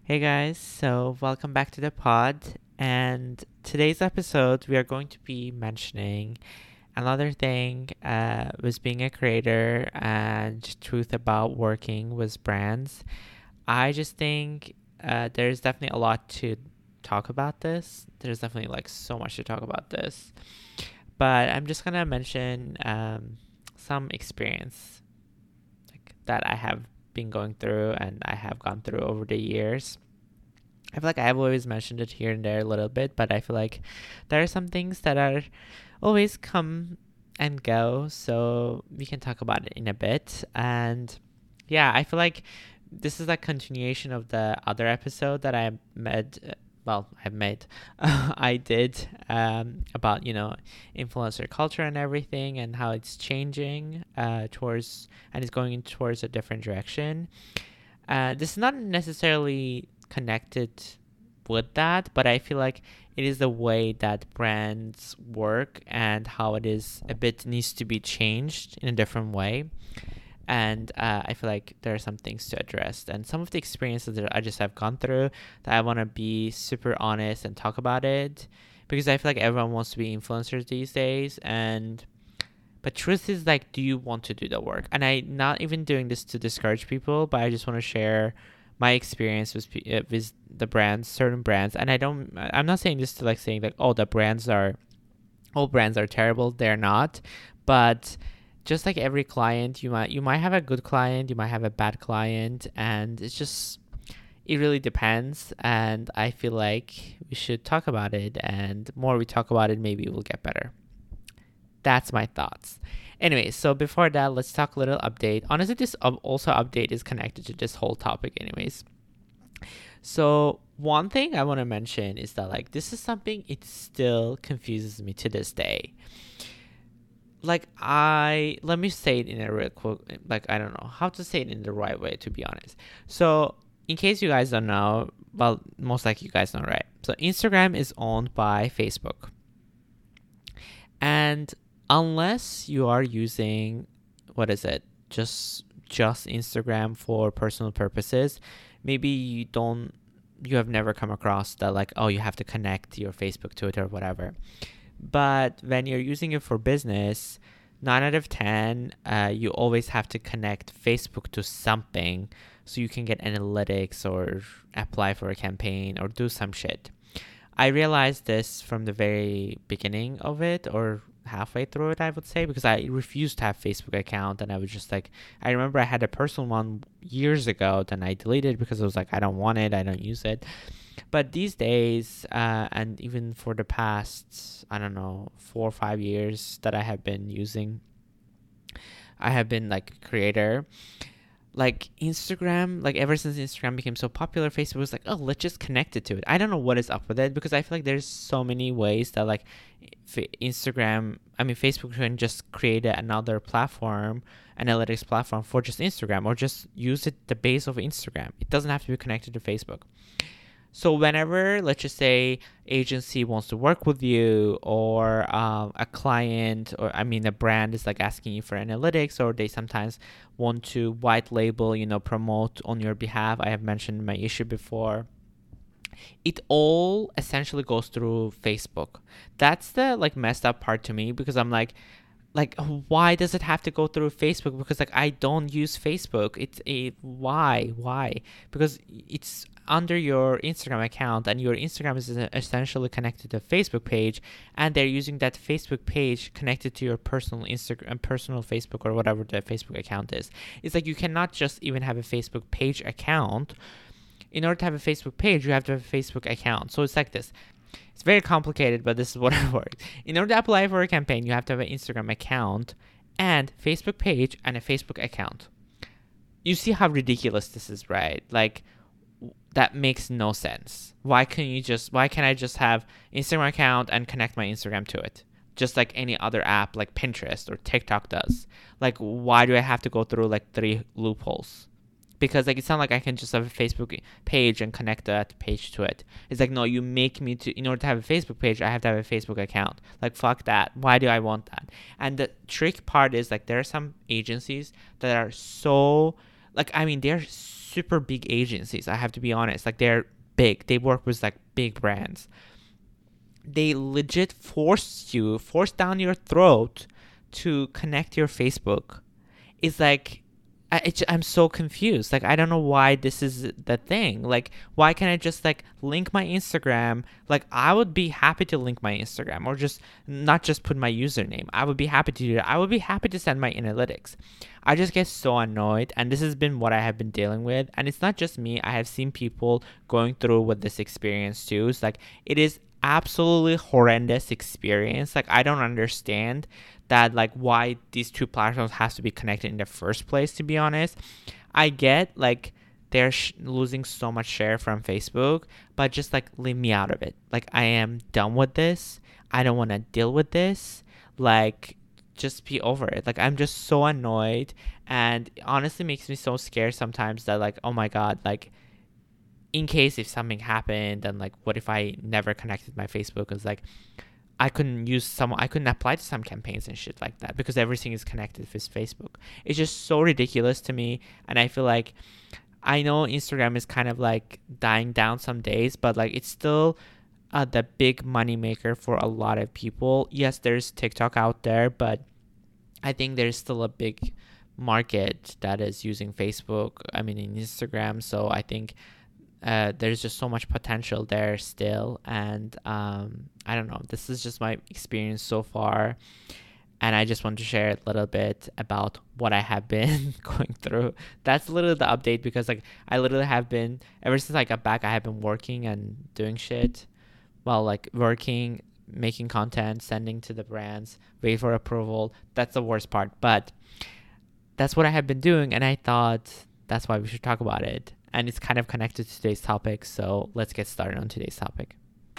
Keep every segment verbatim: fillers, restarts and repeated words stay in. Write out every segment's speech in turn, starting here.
Hey guys, so welcome back to the pod. And today's episode, we are going to be mentioning another thing uh, was being a creator and truth about working with brands. I just think uh, there's definitely a lot to talk about this. There's definitely like so much to talk about this. But I'm just gonna mention um, some experience like that I have been going through and I have gone through over the years. I feel like I've always mentioned it here and there a little bit, but I feel like there are some things that are always come and go, so we can talk about it in a bit. And yeah, I feel like this is a continuation of the other episode that I made. uh, Well, I made, I did um, about you know influencer culture and everything, and how it's changing uh, towards and it's going towards a different direction. Uh, this is not necessarily connected with that, but I feel like it is the way that brands work and how it is a bit needs to be changed in a different way. And uh, I feel like there are some things to address, and some of the experiences that I just have gone through that I want to be super honest and talk about it, because I feel like everyone wants to be influencers these days. And but truth is, like, do you want to do the work? And I not even doing this to discourage people, but I just want to share my experience with uh, with the brands, certain brands. And I don't, I'm not saying this to like saying like, oh, the brands are, all brands are terrible. They're not. But just like every client, you might you might have a good client, you might have a bad client, and it's just it really depends. And I feel like we should talk about it, and the more we talk about it, maybe it will get better. That's my thoughts. Anyway, so before that, let's talk a little update. Honestly, this also update is connected to this whole topic, anyways. So one thing I want to mention is that like this is something it still confuses me to this day. Like I let me say it in a real quick, like I don't know how to say it in the right way, to be honest. So in case you guys don't know, well, most likely you guys know, right? So Instagram is owned by Facebook, and unless you are using, what is it, just just Instagram for personal purposes, maybe you don't you have never come across that, like, oh, you have to connect your Facebook to it or whatever. But when you're using it for business, nine out of ten, uh, you always have to connect Facebook to something so you can get analytics or apply for a campaign or do some shit. I realized this from the very beginning of it, or halfway through it, I would say, because I refused to have Facebook account, and I was just like, I remember I had a personal one years ago, then I deleted it because I was like, I don't want it, I don't use it. But these days, uh, and even for the past, I don't know, four or five years that I have been using, I have been like a creator, like Instagram, like ever since Instagram became so popular, Facebook was like, oh, let's just connect it to it. I don't know what is up with it, because I feel like there's so many ways that like Instagram, I mean, Facebook can just create another platform, analytics platform for just Instagram, or just use it the base of Instagram. It doesn't have to be connected to Facebook. So whenever, let's just say, agency wants to work with you, or um, a client, or I mean a brand is like asking you for analytics, or they sometimes want to white label, you know, promote on your behalf. I have mentioned my issue before. It all essentially goes through Facebook. That's the like messed up part to me, because I'm like, like why does it have to go through Facebook? Because like I don't use Facebook. It's a why why because it's under your Instagram account, and your Instagram is essentially connected to a Facebook page, and they're using that Facebook page connected to your personal Instagram, personal Facebook, or whatever the Facebook account is. It's like you cannot just even have a Facebook page account. In order to have a Facebook page, you have to have a Facebook account. So it's like this. It's very complicated, but this is what it works. In order to apply for a campaign, you have to have an Instagram account and Facebook page and a Facebook account. You see how ridiculous this is, right? Like, that makes no sense. Why can you just why can't I just have Instagram account and connect my Instagram to it? Just like any other app like Pinterest or TikTok does. Like, why do I have to go through like three loopholes? Because like it's not like I can just have a Facebook page and connect that page to it. It's like, no, you make me to, in order to have a Facebook page, I have to have a Facebook account. Like, fuck that. Why do I want that? And the trick part is like there are some agencies that are so, like, I mean, they're super big agencies. I have to be honest. Like they're big. They work with like big brands. They legit force you, force down your throat to connect your Facebook. It's like, I, it, I'm so confused. Like, I don't know why this is the thing. Like, why can't I just like link my Instagram? Like, I would be happy to link my Instagram, or just not just put my username. I would be happy to do that. I would be happy to send my analytics. I just get so annoyed, and this has been what I have been dealing with. And it's not just me. I have seen people going through with this experience too. It's like, it is absolutely horrendous experience. Like, I don't understand that, like, why these two platforms has to be connected in the first place, to be honest. I get like they're sh- losing so much share from Facebook, but just like leave me out of it. Like, I am done with this. I don't want to deal with this. Like, just be over it. Like, I'm just so annoyed, and it honestly makes me so scared sometimes that like, oh my god, like, in case if something happened, and like, what if I never connected my Facebook? It's like, I couldn't use some, I couldn't apply to some campaigns and shit like that because everything is connected with Facebook. It's just so ridiculous to me. And I feel like, I know Instagram is kind of like dying down some days, but like, it's still uh, the big money maker for a lot of people. Yes, there's TikTok out there, but I think there's still a big market that is using Facebook, I mean, in Instagram. So I think Uh, there's just so much potential there still, and um, I don't know, this is just my experience so far, and I just want to share a little bit about what I have been going through. That's literally the update, because like, I literally have been, ever since I got back, I have been working and doing shit, well, like working, making content, sending to the brands, wait for approval. That's the worst part, but that's what I have been doing, and I thought that's why we should talk about it. And it's kind of connected to today's topic, so let's get started on today's topic.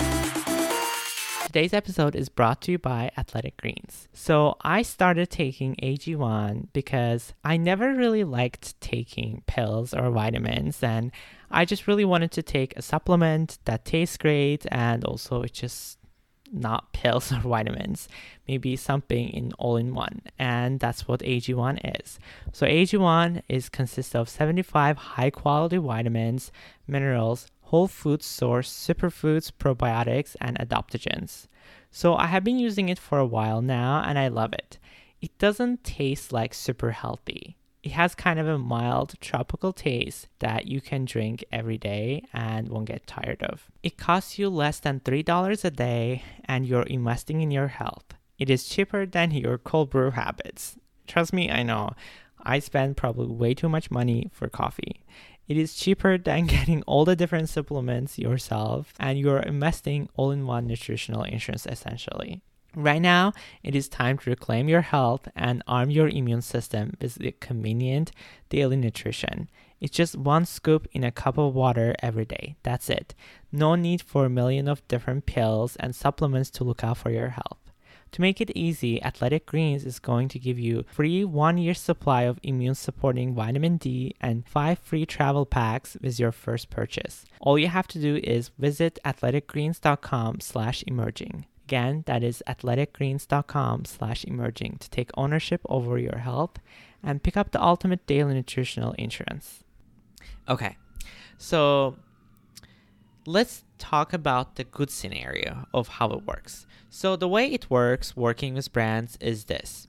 Today's episode is brought to you by Athletic Greens. So I started taking A G one because I never really liked taking pills or vitamins, and I just really wanted to take a supplement that tastes great, and also it's just not pills or vitamins, maybe something in all in one, and that's what A G one is. So A G one is consists of seventy-five high quality vitamins, minerals, whole food source superfoods, probiotics, and adaptogens. So I have been using it for a while now, and I love it. It doesn't taste like super healthy. It has kind of a mild tropical taste that you can drink every day and won't get tired of. It costs you less than three dollars a day, and you're investing in your health. It is cheaper than your cold brew habits. Trust me, I know. I spend probably way too much money for coffee. It is cheaper than getting all the different supplements yourself, and you're investing all in one nutritional insurance essentially. Right now, it is time to reclaim your health and arm your immune system with the convenient daily nutrition. It's just one scoop in a cup of water every day. That's it. No need for a million of different pills and supplements to look out for your health. To make it easy, Athletic Greens is going to give you free one-year supply of immune-supporting vitamin D and five free travel packs with your first purchase. All you have to do is visit athleticgreens.com slash emerging. Again, that is athleticgreens.com slash emerging to take ownership over your health and pick up the ultimate daily nutritional insurance. Okay, so let's talk about the good scenario of how it works. So the way it works working with brands is this.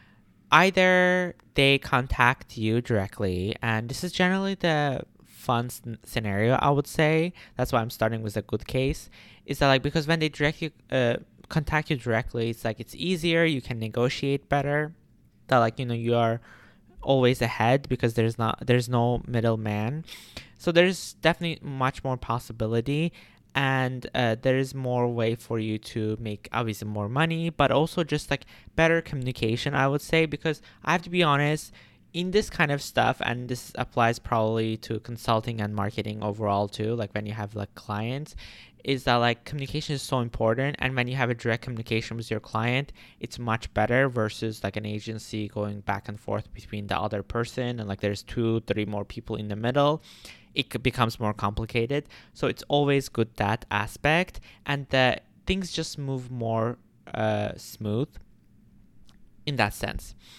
Either they contact you directly, and this is generally the fun scenario, I would say. That's why I'm starting with a good case. Is that like, because when they direct you, uh, contact you directly, it's like it's easier, you can negotiate better, that like, you know, you are always ahead because there's not there's no middleman. So there's definitely much more possibility, and uh, there is more way for you to make obviously more money, but also just like better communication, I would say, because I have to be honest, in this kind of stuff, and this applies probably to consulting and marketing overall too, like when you have like clients, is that like communication is so important, and when you have a direct communication with your client, it's much better versus like an agency going back and forth between the other person, and like there's two, three more people in the middle. It becomes more complicated. So it's always good that aspect, and the things just move more uh, smooth in that sense.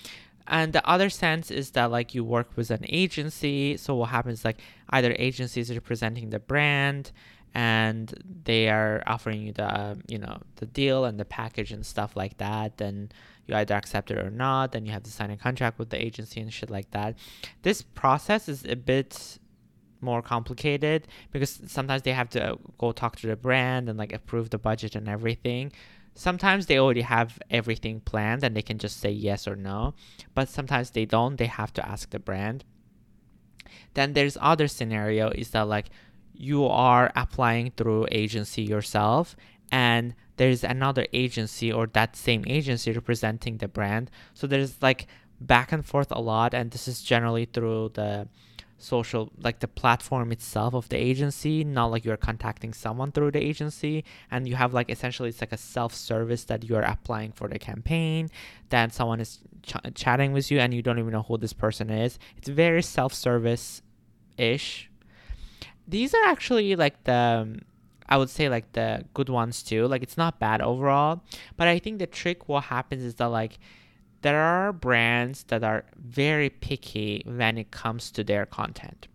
And the other sense is that like you work with an agency. So what happens, like either agencies are representing the brand and they are offering you the um, you know the deal and the package and stuff like that, then you either accept it or not, then you have to sign a contract with the agency and shit like that. This process is a bit more complicated because sometimes they have to go talk to the brand and like approve the budget and everything. Sometimes they already have everything planned and they can just say yes or no, but sometimes they don't. They have to ask the brand. Then there's other scenario is that like you are applying through agency yourself and there's another agency or that same agency representing the brand. So there's like back and forth a lot, and this is generally through the social, like the platform itself of the agency, not like you're contacting someone through the agency. And you have like essentially it's like a self-service that you're applying for the campaign, then someone is ch- chatting with you and you don't even know who this person is. It's very self-service ish. These are actually like the I would say like the good ones too. Like it's not bad overall, but I think the trick what happens is that like there are brands that are very picky when it comes to their content.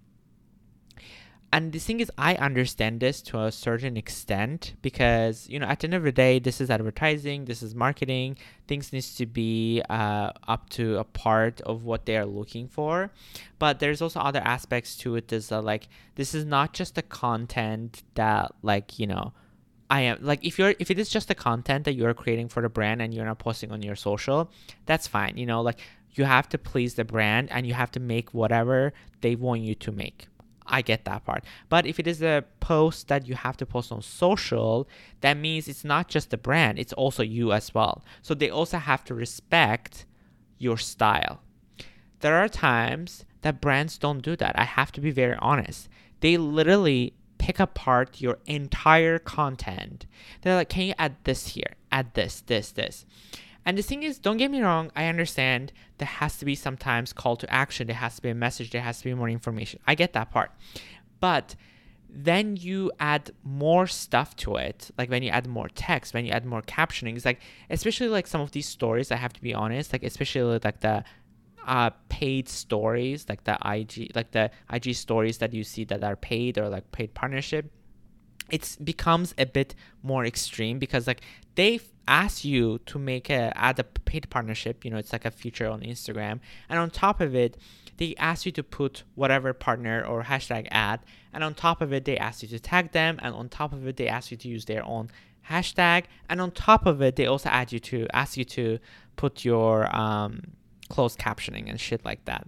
And the thing is, I understand this to a certain extent because, you know, at the end of the day, this is advertising, this is marketing. Things needs to be uh, up to a part of what they are looking for. But there's also other aspects to it. Is that like this is not just the content that like, you know, I am like if you're if it is just the content that you're creating for the brand and you're not posting on your social, that's fine. You know, like you have to please the brand and you have to make whatever they want you to make. I get that part. But if it is a post that you have to post on social, that means it's not just the brand, it's also you as well. So they also have to respect your style. There are times that brands don't do that. I have to be very honest. They literally pick apart your entire content. They're like, can you add this here? Add this, this, this. And the thing is, don't get me wrong, I understand there has to be sometimes call to action, there has to be a message, there has to be more information. I get that part. But then you add more stuff to it, like when you add more text, when you add more captioning, it's like, especially like some of these stories, I have to be honest, like especially like the uh, paid stories, like the I G, like the I G stories that you see that are paid or like paid partnership, it becomes a bit more extreme because like they ask you to make a add a paid partnership, you know, it's like a feature on Instagram, and on top of it they ask you to put whatever partner or hashtag ad, and on top of it they ask you to tag them, and on top of it they ask you to use their own hashtag, and on top of it they also add you to ask you to put your um closed captioning and shit like that.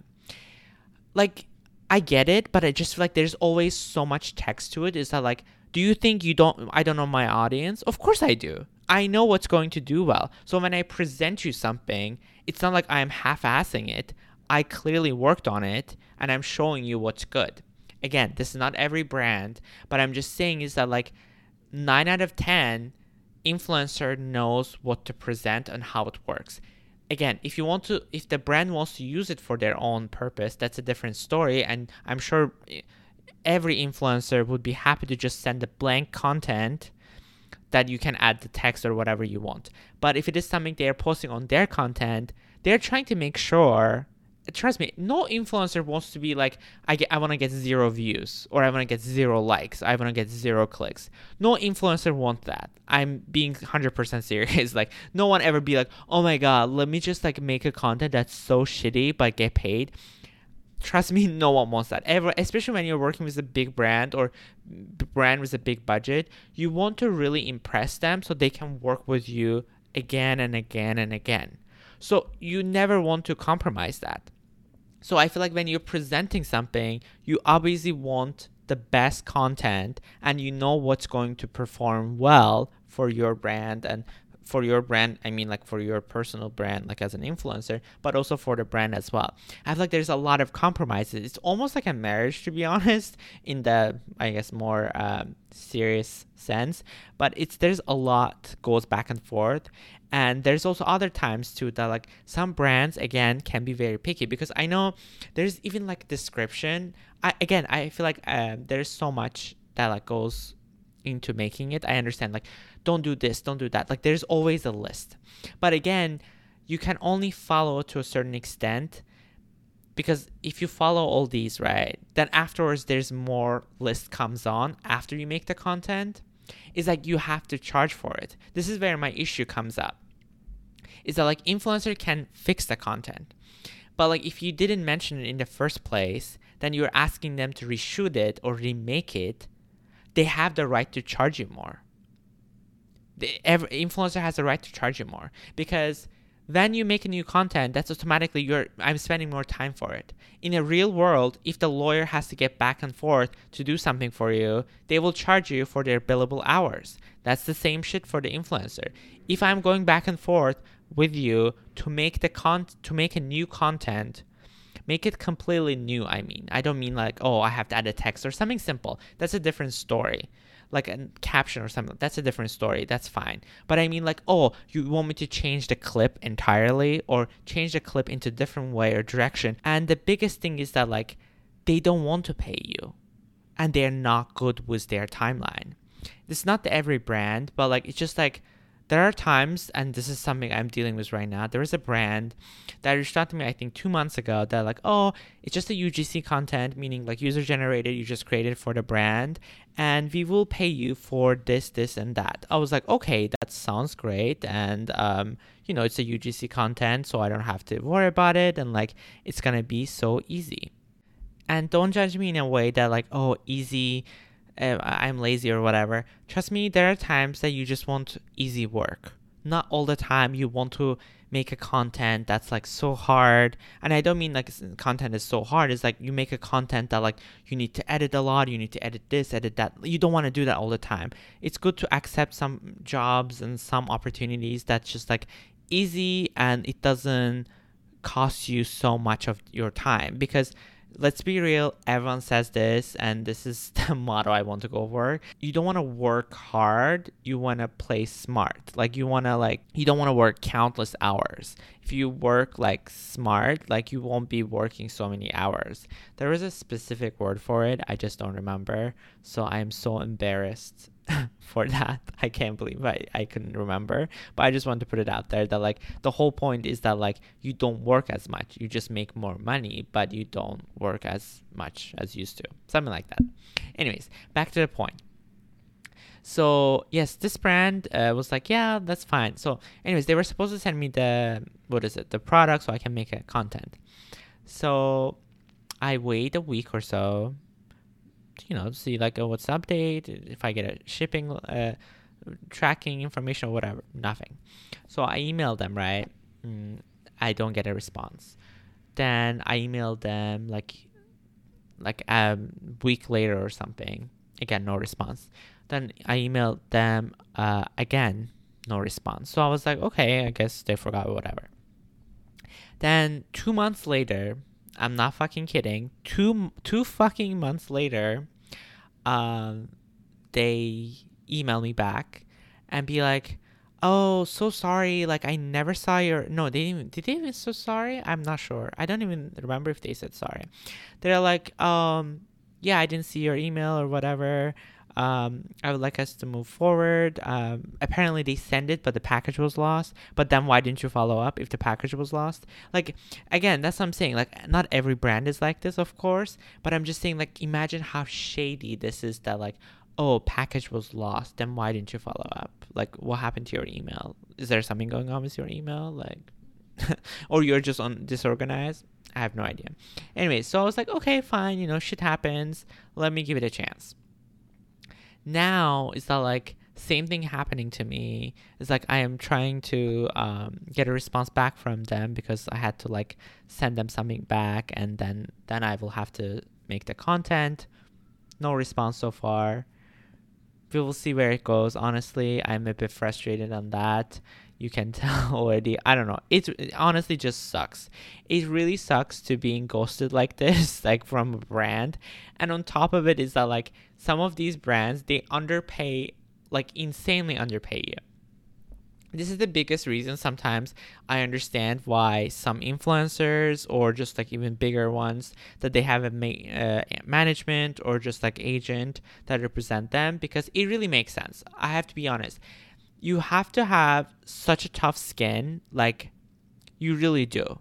Like I get it, but I just feel like there's always so much text to it. Is that like, do you think you don't I don't know my audience? Of course I do. I know what's going to do well. So when I present you something, it's not like I'm half-assing it. I clearly worked on it and I'm showing you what's good. Again, this is not every brand, but I'm just saying is that like nine out of ten influencer knows what to present and how it works. Again, if you want to, if the brand wants to use it for their own purpose, that's a different story. And I'm sure every influencer would be happy to just send a blank content that you can add the text or whatever you want. But if it is something they're posting on their content, they're trying to make sure, trust me, no influencer wants to be like, I get, I want to get zero views or I want to get zero likes. I want to get zero clicks. No influencer wants that. I'm being one hundred percent serious. Like no one ever be like, oh my God, let me just like make a content that's so shitty but get paid. Trust me, no one wants that ever, especially when you're working with a big brand or brand with a big budget. You want to really impress them so they can work with you again and again and again. So you never want to compromise that. So I feel like when you're presenting something, you obviously want the best content and you know what's going to perform well for your brand, and for your brand, I mean like for your personal brand, like as an influencer, but also for the brand as well. I feel like there's a lot of compromises. It's almost like a marriage, to be honest, in the, I guess, more um, serious sense. But it's there's a lot goes back and forth. And there's also other times too that like some brands, again, can be very picky, because I know there's even like description. I, again, I feel like uh, there's so much that like goes into making it. I understand like, don't do this, don't do that. Like there's always a list. But again, you can only follow to a certain extent, because if you follow all these, right, then afterwards there's more list comes on after you make the content. It's like you have to charge for it. This is where my issue comes up. Is that like influencer can fix the content, but like if you didn't mention it in the first place, then you're asking them to reshoot it or remake it. They have the right to charge you more. The every influencer has the right to charge you more, because when you make a new content, that's automatically you're I'm spending more time for it. In a real world, if the lawyer has to get back and forth to do something for you, they will charge you for their billable hours. That's the same shit for the influencer. If I'm going back and forth with you to make the con to make a new content, make it completely new. I mean, I don't mean like, oh, I have to add a text or something simple. That's a different story. Like a caption or something, that's a different story. That's fine. But I mean like, oh, you want me to change the clip entirely or change the clip into a different way or direction. And the biggest thing is that like, they don't want to pay you and they're not good with their timeline. It's not the every brand, but like, it's just like, there are times, and this is something I'm dealing with right now, there is a brand that reached out to me, I think two months ago, that like, oh, it's just a U G C content, meaning like user generated, you just created for the brand, and we will pay you for this, this, and that. I was like, okay, that sounds great, and um, you know, it's a U G C content, so I don't have to worry about it, and like, it's gonna be so easy. And don't judge me in a way that like, oh, easy, Uh, I'm lazy or whatever. Trust me, there are times that you just want easy work. Not all the time you want to make a content that's like so hard. And I don't mean like content is so hard. It's like you make a content that like you need to edit a lot. You need to edit this, edit that. You don't want to do that all the time. It's good to accept some jobs and some opportunities that's just like easy and it doesn't cost you so much of your time. Because let's be real, everyone says this, and this is the motto I want to go for. You don't want to work hard, you want to play smart. Like you want to like, you don't want to work countless hours. If you work like smart, like you won't be working so many hours. There is a specific word for it, I just don't remember. So I'm so embarrassed for that. I can't believe I, I couldn't remember. But I just want to put it out there that like the whole point is that like you don't work as much. You just make more money, but you don't work as much as you used to. Something like that. Anyways, back to the point. So yes, this brand uh, was like, yeah, that's fine. So anyways, they were supposed to send me the, what is it, the product so I can make a content. So I wait a week or so, you know, see like, oh, what's the update, if I get a shipping uh, tracking information or whatever. Nothing. So I emailed them, right? Mm, I don't get a response. Then I emailed them like like a week later or something. Again, no response. Then I emailed them uh, again, no response. So I was like, okay, I guess they forgot or whatever. Then two months later, I'm not fucking kidding, two two fucking months later, um, they email me back and be like, oh, so sorry, like I never saw your, no, they didn't even, did they even so sorry? I'm not sure. I don't even remember if they said sorry. They're like, um, yeah, I didn't see your email or whatever. Um, I would like us to move forward. Um, apparently they sent it, but the package was lost. But then why didn't you follow up if the package was lost? Like, again, that's what I'm saying. Like, not every brand is like this, of course. But I'm just saying, like, imagine how shady this is that, like, oh, package was lost. Then why didn't you follow up? Like, what happened to your email? Is there something going on with your email? Like, or you're just on disorganized? I have no idea. Anyway, so I was like, okay, fine. You know, shit happens. Let me give it a chance. Now it's not like same thing happening to me. It's like I am trying to um, get a response back from them because I had to like send them something back, and then then I will have to make the content. No response so far. We will see where it goes. Honestly, I'm a bit frustrated on that. You can tell already. I don't know. It, it honestly just sucks. It really sucks to being ghosted like this, like from a brand. And on top of it is that like some of these brands, they underpay, like insanely underpay you. This is the biggest reason sometimes I understand why some influencers or just like even bigger ones that they have a ma- uh, management or just like agent that represent them, because it really makes sense. I have to be honest. You have to have such a tough skin. Like You really do.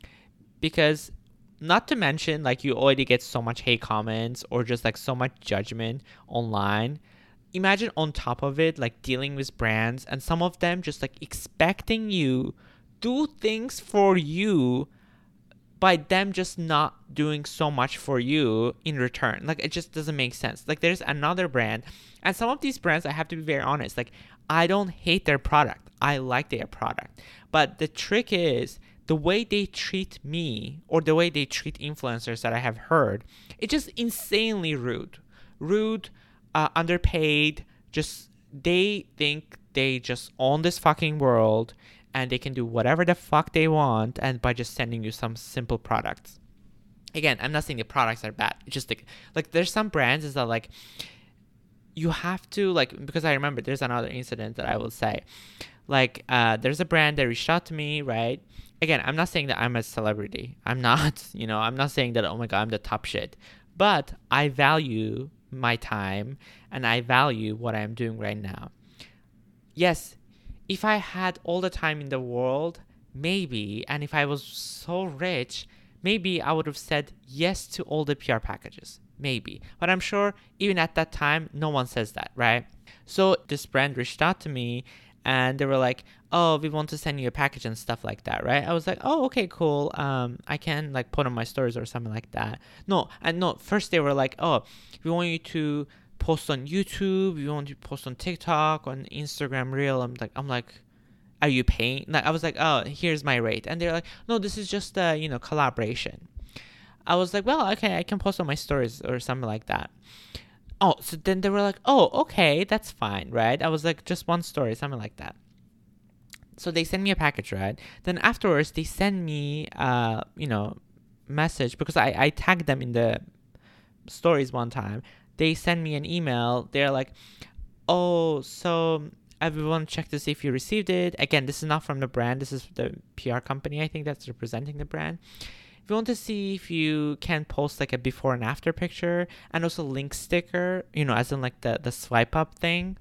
Because not to mention, like, you already get so much hate comments or just like so much judgment online. Imagine on top of it, like dealing with brands and some of them just like expecting you do things for you by them just not doing so much for you in return. Like, it just doesn't make sense. Like, there's another brand, and some of these brands, I have to be very honest, like, I don't hate their product. I like their product. But the trick is the way they treat me or the way they treat influencers that I have heard, it's just insanely rude. Rude, uh, underpaid, just they think they just own this fucking world and they can do whatever the fuck they want and by just sending you some simple products. Again, I'm not saying the products are bad. It's just like, like there's some brands is that like you have to like, because I remember there's another incident that I will say. Like uh, there's a brand that reached out to me, right? Again, I'm not saying that I'm a celebrity. I'm not, you know, I'm not saying that, oh my God, I'm the top shit. But I value my time and I value what I'm doing right now. Yes, if I had all the time in the world, maybe, and if I was so rich, maybe I would have said yes to all the P R packages. Maybe. But I'm sure even at that time, no one says that, right? So this brand reached out to me and they were like, oh, we want to send you a package and stuff like that, right? I was like, oh, okay, cool. Um, I can like put on my stories or something like that. No, and no, first they were like, oh, we want you to post on YouTube, we want you to post on TikTok, on Instagram Reel. I'm like, I'm like, are you paying? Like, I was like, oh, here's my rate. And they're like, no, this is just a, you know, collaboration. I was like, well, okay, I can post on my stories or something like that. Oh, so then they were like, oh, okay, that's fine, right? I was like, just one story, something like that. So they send me a package, right? Then afterwards, they send me, uh, you know, message because I, I tagged them in the stories one time. They send me an email. They're like, oh, so everyone check to see if you received it. Again, this is not from the brand. This is the P R company, I think, that's representing the brand. If you want to see if you can post like a before and after picture and also link sticker, you know, as in like the, the swipe up thing,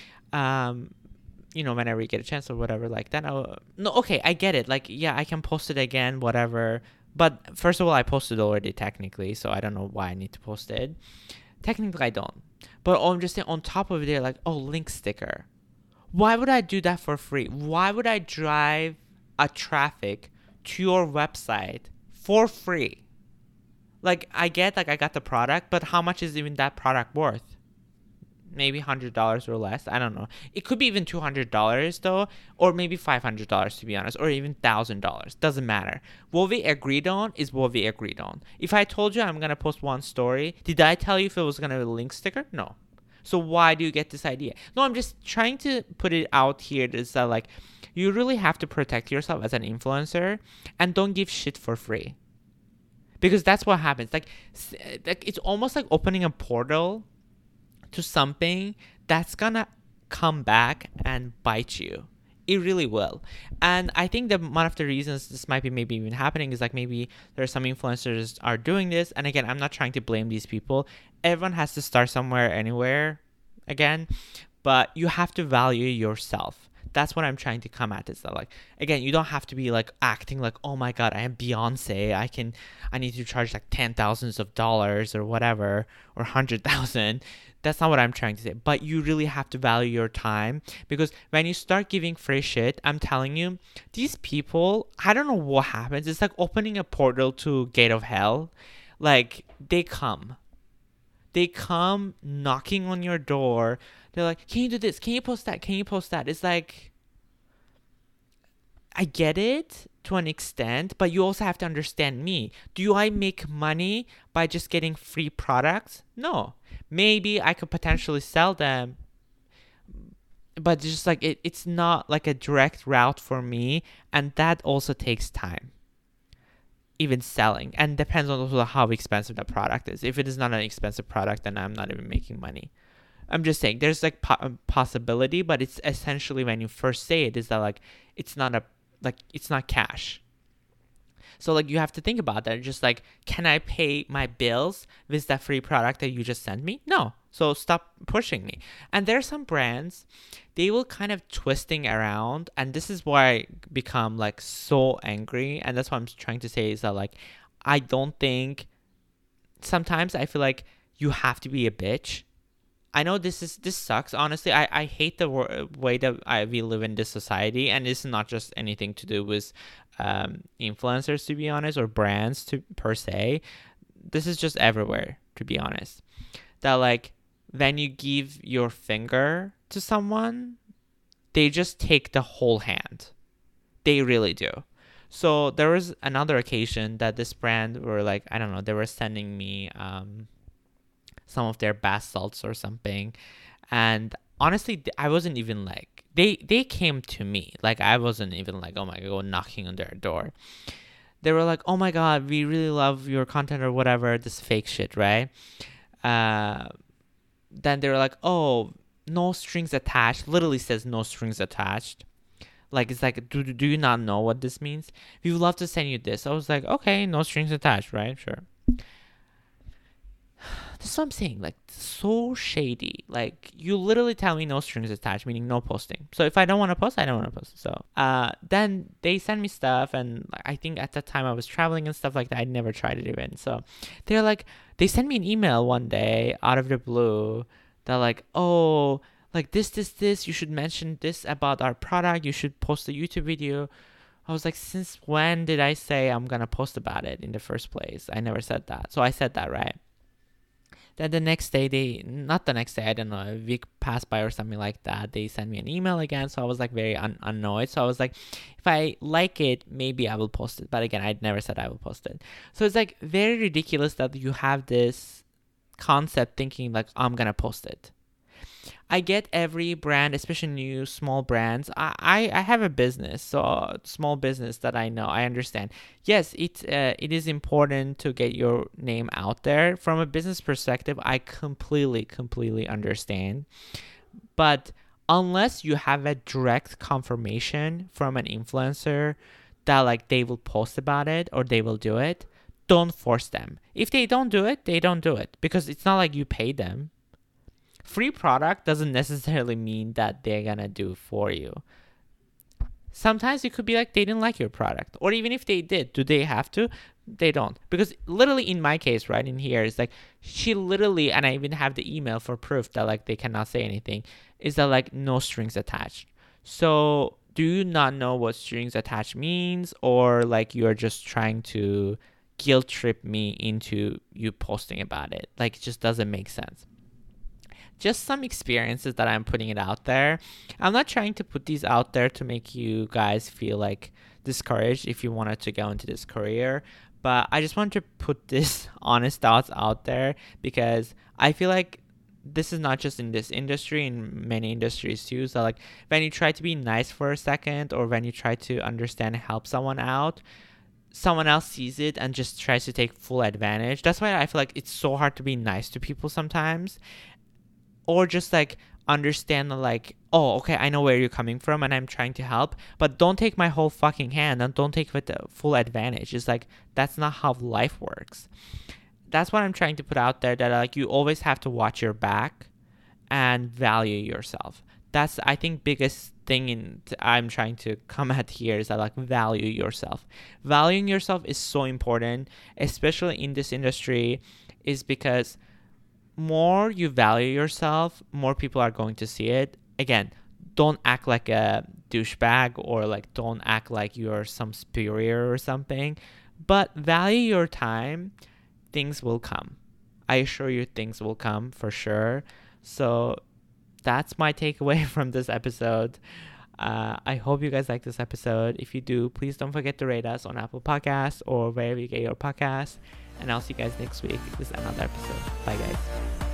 um, you know, whenever you get a chance or whatever like that. I'll, no, okay, I get it. Like, yeah, I can post it again, whatever. But first of all, I posted already technically, so I don't know why I need to post it. Technically, I don't. But I'm just saying on top of it, they're like, oh, link sticker. Why would I do that for free? Why would I drive a traffic to your website for free? Like, I get, like, I got the product, but how much is even that product worth? Maybe one hundred dollars or less. I don't know. It could be even two hundred dollars, though, or maybe five hundred dollars, to be honest, or even one thousand dollars. Doesn't matter. What we agreed on is what we agreed on. If I told you I'm going to post one story, did I tell you if it was going to be a link sticker? No. So why do you get this idea? No, I'm just trying to put it out here is that, like, you really have to protect yourself as an influencer and don't give shit for free. Because that's what happens. Like, like it's almost like opening a portal to something that's gonna come back and bite you. It really will. And I think that one of the reasons this might be maybe even happening is like maybe there are some influencers are doing this. And again, I'm not trying to blame these people. Everyone has to start somewhere, anywhere, again. But you have to value yourself. That's what I'm trying to come at. Is that, like, again, you don't have to be like acting like, oh my God, I am Beyonce. I can, I need to charge like ten thousands of dollars or whatever, or hundred thousand. That's not what I'm trying to say. But you really have to value your time, because when you start giving free shit, I'm telling you, these people, I don't know what happens. It's like opening a portal to gate of hell. Like, they come. They come knocking on your door. They're like, can you do this? Can you post that? Can you post that? It's like, I get it to an extent, but you also have to understand me. Do I make money by just getting free products? No. Maybe I could potentially sell them, but just like it, it's not like a direct route for me, and that also takes time. Even selling, and depends on also how expensive the product is. If it is not an expensive product, then I'm not even making money. I'm just saying there's like po- possibility, but it's essentially when you first say it is that like it's not a like it's not cash. So like you have to think about that. Just like, can I pay my bills with that free product that you just sent me? No, So stop pushing me. And there are some brands, they will kind of twisting around, and this is why I become like so angry. And that's what I'm trying to say is that like I don't think, sometimes I feel like you have to be a bitch. I know this is this sucks. Honestly, I, I hate the w- way that I, we live in this society, and this is not just anything to do with um, influencers, to be honest, or brands to per se. This is just everywhere, to be honest. That like when you give your finger to someone, they just take the whole hand. They really do. So there was another occasion that this brand were like, I don't know, they were sending me um, some of their bath salts or something. And honestly, I wasn't even like, they, they came to me. Like I wasn't even like, oh my God, knocking on their door. They were like, oh my God, we really love your content or whatever, this fake shit, right? Uh, then they were like, oh, no strings attached. Literally says no strings attached. Like, it's like, do, do you not know what this means? We would love to send you this. I was like, okay, no strings attached, right? Sure. That's what I'm saying. Like, so shady. Like, you literally tell me no strings attached, meaning no posting. So if I don't want to post, I don't want to post. So uh, then they send me stuff. And I think at that time I was traveling and stuff like that. I'd never tried it even. So they're like, they sent me an email one day out of the blue. They're like, oh, like this, this, this, you should mention this about our product. You should post a YouTube video. I was like, since when did I say I'm going to post about it in the first place? I never said that. So I said that, right? Then the next day, they, not the next day, I don't know, a week passed by or something like that. They sent me an email again. So I was like very un- annoyed. So I was like, if I like it, maybe I will post it. But again, I never said I will post it. So it's like very ridiculous that you have this concept thinking like, I'm going to post it. I get every brand, especially new small brands. I, I, I have a business, so a small business that I know. I understand. Yes, it uh, it is important to get your name out there. From a business perspective, I completely, completely understand. But unless you have a direct confirmation from an influencer that like they will post about it or they will do it, don't force them. If they don't do it, they don't do it, because it's not like you pay them. Free product doesn't necessarily mean that they're gonna do for you. Sometimes it could be like they didn't like your product, or even if they did, do they have to? They don't, because literally in my case, right in here, it's like she literally, and I even have the email for proof that like they cannot say anything, is that like no strings attached. So do you not know what strings attached means, or like you're just trying to guilt trip me into you posting about it? Like, it just doesn't make sense. Just some experiences that I'm putting it out there. I'm not trying to put these out there to make you guys feel like discouraged if you wanted to go into this career, but I just want to put this honest thoughts out there, because I feel like this is not just in this industry, in many industries too. So like when you try to be nice for a second, or when you try to understand, help someone out, someone else sees it and just tries to take full advantage. That's why I feel like it's so hard to be nice to people sometimes. Or just like understand like, oh, okay, I know where you're coming from and I'm trying to help, but don't take my whole fucking hand and don't take it full advantage. It's like, that's not how life works. That's what I'm trying to put out there, that like you always have to watch your back and value yourself. That's, I think, biggest thing in I'm trying to come at here is that like value yourself. Valuing yourself is so important, especially in this industry, is because more you value yourself, more people are going to see it. Again, don't act like a douchebag, or like don't act like you're some superior or something, but value your time. Things will come. I assure you, things will come for sure. So that's my takeaway from this episode. Uh, I hope you guys like this episode. If you do, please don't forget to rate us on Apple Podcasts or wherever you get your podcasts. And I'll see you guys next week with another episode. Bye, guys.